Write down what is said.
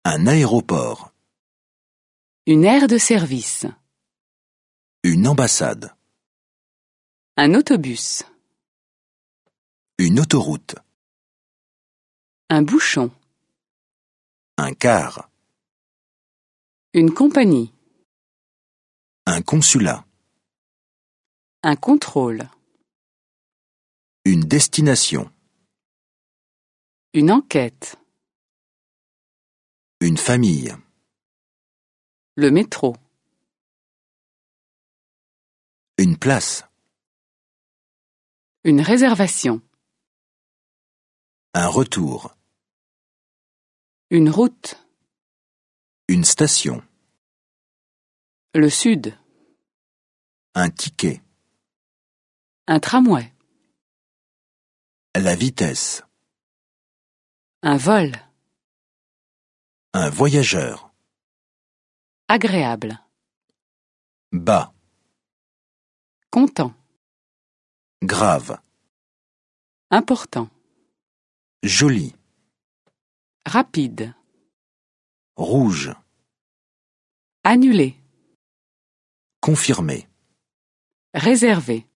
Un aéroport. Une aire de service. Une ambassade. Un autobus. Une autoroute. Un bouchon. Un car. Une compagnie. Un consulat. Un contrôle. Une destination. Une enquête. Une famille. Le métro. Une place. Une réservation. Un retour. Une route. Une station. Le sud. Un ticket. Un tramway. La vitesse. Un vol. Un voyageur. Agréable. Bas. Content. Grave. Important. Joli. Rapide. Rouge. Annulé. Confirmé. Réservé.